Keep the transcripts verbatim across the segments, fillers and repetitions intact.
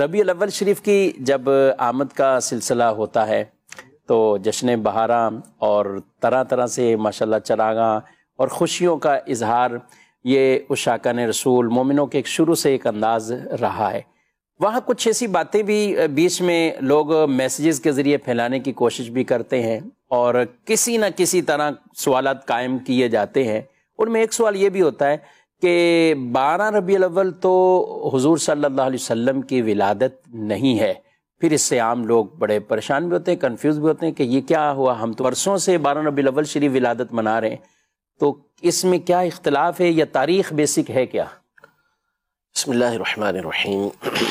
ربیع الاول شریف کی جب آمد کا سلسلہ ہوتا ہے تو جشن بہاراں اور طرح طرح سے ماشاءاللہ چراغاں اور خوشیوں کا اظہار، یہ عشاقان رسول مومنوں کے ایک شروع سے ایک انداز رہا ہے۔ وہاں کچھ ایسی باتیں بھی بیچ میں لوگ میسیجز کے ذریعے پھیلانے کی کوشش بھی کرتے ہیں اور کسی نہ کسی طرح سوالات قائم کیے جاتے ہیں۔ ان میں ایک سوال یہ بھی ہوتا ہے کہ بارہ ربیع الاول تو حضور صلی اللہ علیہ وسلم کی ولادت نہیں ہے، پھر اس سے عام لوگ بڑے پریشان بھی ہوتے ہیں، کنفیوز بھی ہوتے ہیں کہ یہ کیا ہوا، ہم تو برسوں سے بارہ ربیع الاول شریف ولادت منا رہے ہیں، تو اس میں کیا اختلاف ہے یا تاریخ بیسک ہے کیا؟ بسم اللہ الرحمن الرحیم۔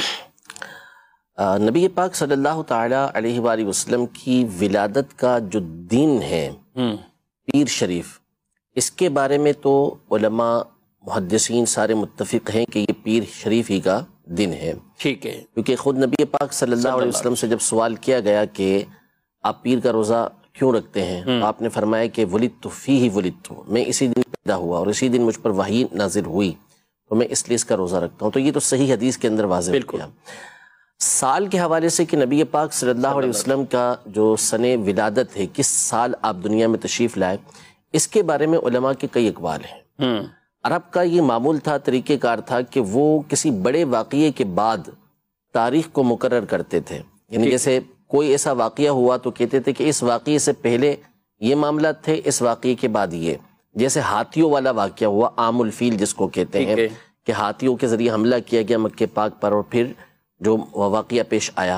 نبی پاک صلی اللہ تعالی علیہ وآلہ وسلم کی ولادت کا جو دن ہے پیر شریف، اس کے بارے میں تو علماء محدثین سارے متفق ہیں کہ یہ پیر شریف ہی کا دن ہے۔ ٹھیک ہے، کیونکہ خود نبی پاک صلی اللہ علیہ وسلم سے جب سوال کیا گیا کہ آپ پیر کا روزہ کیوں رکھتے ہیں، تو آپ نے فرمایا کہ ولدت فیہ ولدت، میں اسی دن پیدا ہوا اور اسی دن مجھ پر وحی نازل ہوئی، تو میں اس لیے اس کا روزہ رکھتا ہوں۔ تو یہ تو صحیح حدیث کے اندر واضح ہو گیا۔ سال کے حوالے سے کہ نبی پاک صلی اللہ علیہ وسلم کا جو سن ولادت ہے، کس سال آپ دنیا میں تشریف لائے، اس کے بارے میں علماء کے کئی اقوال ہیں۔ عرب کا یہ معمول تھا، طریقہ کار تھا کہ وہ کسی بڑے واقعے کے بعد تاریخ کو مقرر کرتے تھے، یعنی جیسے کوئی ایسا واقعہ ہوا تو کہتے تھے کہ اس واقعے سے پہلے یہ معاملات تھے، اس واقعے کے بعد یہ، جیسے ہاتھیوں والا واقعہ ہوا، عام الفیل جس کو کہتے ہیں کہ ہاتھیوں کے ذریعے حملہ کیا گیا مکہ پاک پر اور پھر جو واقعہ پیش آیا،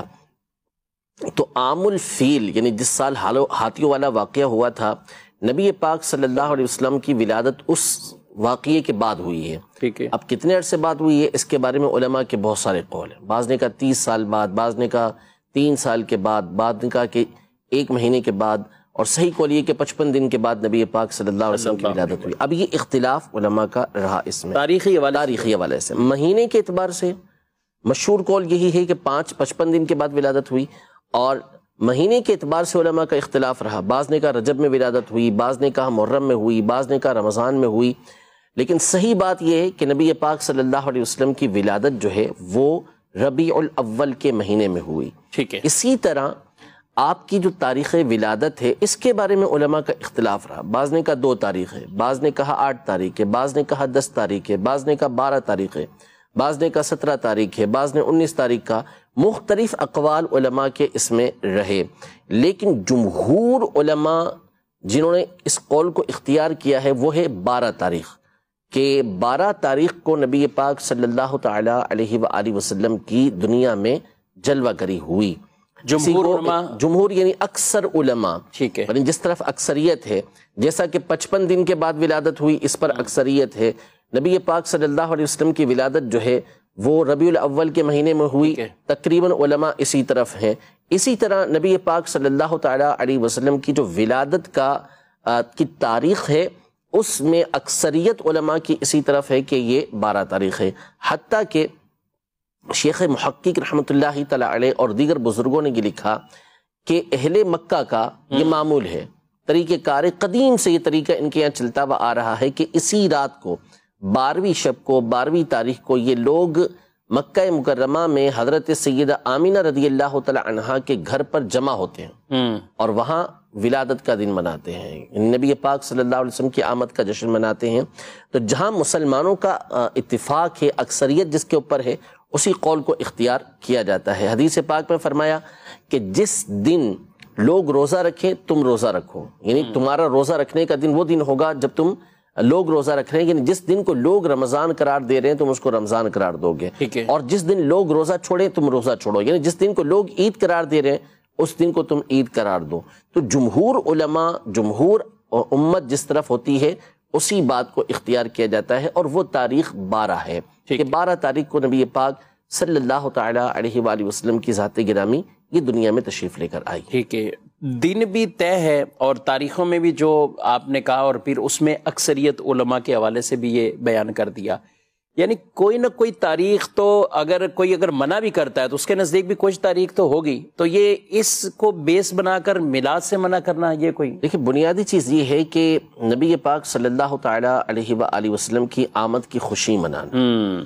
تو عام الفیل یعنی جس سال ہاتھیوں والا واقعہ ہوا تھا، نبی پاک صلی اللہ علیہ وسلم کی ولادت اس واقعے کے بعد ہوئی ہے۔ ٹھیک ہے، اب کتنے عرصے بعد ہوئی ہے اس کے بارے میں علماء کے بہت سارے قول ہیں۔ بعض نے کہا تیس سال بعد، بعض نے کہا تین سال کے بعد، بعض نے کہا کہ ایک مہینے کے بعد، اور صحیح قول یہ کہ پچپن دن کے بعد نبی پاک صلی اللہ علیہ وسلم کی ولادت ہوئی۔ اب یہ اختلاف علماء کا رہا اس میں تاریخی حوالے تاریخی حوالے سے۔ مہینے کے اعتبار سے مشہور قول یہی ہے کہ پانچ پچپن دن کے بعد ولادت ہوئی، اور مہینے کے اعتبار سے علماء کا اختلاف رہا۔ بعض نے کہا رجب میں ولادت ہوئی، بعض نے کہا محرم میں ہوئی، بعض نے کہا رمضان میں ہوئی، لیکن صحیح بات یہ ہے کہ نبی پاک صلی اللہ علیہ وسلم کی ولادت جو ہے وہ ربیع الاول کے مہینے میں ہوئی۔ ٹھیک ہے، اسی طرح آپ کی جو تاریخ ولادت ہے اس کے بارے میں علماء کا اختلاف رہا۔ بعض نے کہا دو تاریخ ہے، بعض نے کہا آٹھ تاریخ ہے، بعض نے کہا دس تاریخ ہے، بعض نے کہا بارہ تاریخ ہے، بعض نے کہا سترہ تاریخ ہے، بعض نے انیس تاریخ کا، مختلف اقوال علماء کے اس میں رہے، لیکن جمہور علماء جنہوں نے اس قول کو اختیار کیا ہے وہ ہے بارہ تاریخ، کہ بارہ تاریخ کو نبی پاک صلی اللہ تعالی علیہ وآلہ وسلم کی دنیا میں جلوہ گری ہوئی۔ جمہور علماء، جمہور یعنی اکثر علماء، ٹھیک ہے، یعنی جس طرف اکثریت ہے، جیسا کہ پچپن دن کے بعد ولادت ہوئی اس پر اکثریت ہے، نبی پاک صلی اللہ علیہ وسلم کی ولادت جو ہے وہ ربیع الاول کے مہینے میں ہوئی، تقریباً علماء اسی طرف ہیں۔ اسی طرح نبی پاک صلی اللہ تعالی علیہ وسلم کی جو ولادت کا کی تاریخ ہے اس میں اکثریت علماء کی اسی طرف ہے کہ یہ بارہ تاریخ ہے، حتیٰ کہ شیخ محقق رحمۃ اللہ تعالی علیہ اور دیگر بزرگوں نے یہ لکھا کہ اہل مکہ کا یہ معمول ہے، طریقہ کار قدیم سے یہ طریقہ ان کے یہاں چلتا ہوا آ رہا ہے کہ اسی رات کو، بارہویں شب کو، بارہویں تاریخ کو یہ لوگ مکہ مکرمہ میں حضرت سیدہ آمینہ رضی اللہ تعالی عنہا کے گھر پر جمع ہوتے ہیں اور وہاں ولادت کا دن مناتے ہیں، نبی پاک صلی اللہ علیہ وسلم کی آمد کا جشن مناتے ہیں۔ تو جہاں مسلمانوں کا اتفاق ہے، اکثریت جس کے اوپر ہے، اسی قول کو اختیار کیا جاتا ہے۔ حدیث پاک میں فرمایا کہ جس دن لوگ روزہ رکھیں تم روزہ رکھو، یعنی تمہارا روزہ رکھنے کا دن وہ دن ہوگا جب تم لوگ روزہ رکھ رہے ہیں، یعنی جس دن کو لوگ رمضان قرار دے رہے ہیں تم اس کو رمضان قرار دو گے، اور جس دن لوگ روزہ چھوڑیں تم روزہ چھوڑو، یعنی جس دن کو لوگ عید قرار دے رہے ہیں اس دن کو تم عید قرار دو۔ تو جمہور علماء، جمہور امت جس طرف ہوتی ہے اسی بات کو اختیار کیا جاتا ہے، اور وہ تاریخ بارہ ہے کہ بارہ تاریخ کو نبی پاک صلی اللہ تعالی علیہ وآلہ وسلم کی ذات گرامی یہ دنیا میں تشریف لے کر آئی۔ ٹھیک ہے، دن بھی طے ہے اور تاریخوں میں بھی جو آپ نے کہا، اور پھر اس میں اکثریت علماء کے حوالے سے بھی یہ بیان کر دیا، یعنی کوئی نہ کوئی تاریخ تو اگر کوئی اگر منع بھی کرتا ہے تو اس کے نزدیک بھی کچھ تاریخ تو ہوگی، تو یہ اس کو بیس بنا کر میلاد سے منع کرنا یہ کوئی؟ دیکھیں بنیادی چیز یہ ہے کہ نبی پاک صلی اللہ تعالی علیہ وآلہ وسلم کی آمد کی خوشی منانا،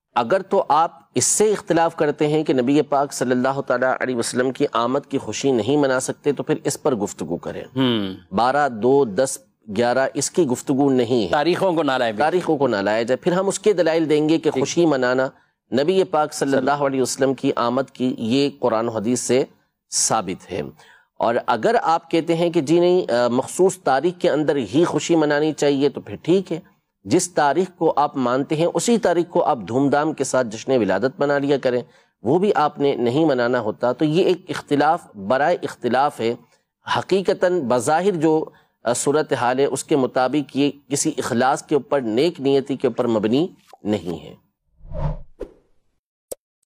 اگر تو آپ اس سے اختلاف کرتے ہیں کہ نبی پاک صلی اللہ تعالیٰ علیہ وسلم کی آمد کی خوشی نہیں منا سکتے تو پھر اس پر گفتگو کریں. بارہ دو دس گیارہ اس کی گفتگو نہیں ہے, تاریخوں کو نہ لائے تاریخوں کو نہ لایا جائے. پھر ہم اس کے دلائل دیں گے کہ خوشی منانا نبی پاک صلی اللہ علیہ وسلم کی آمد کی یہ قرآن و حدیث سے ثابت ہے. اور اگر آپ کہتے ہیں کہ جی نہیں مخصوص تاریخ کے اندر ہی خوشی منانی چاہیے تو پھر ٹھیک ہے, جس تاریخ کو آپ مانتے ہیں اسی تاریخ کو آپ دھوم دھام کے ساتھ جشن ولادت منا لیا کریں, وہ بھی آپ نے نہیں منانا ہوتا. تو یہ ایک اختلاف برائے اختلاف ہے, حقیقتاً بظاہر جو صورت حال ہے اس کے مطابق یہ کسی اخلاص کے اوپر نیک نیتی کے اوپر مبنی نہیں ہے.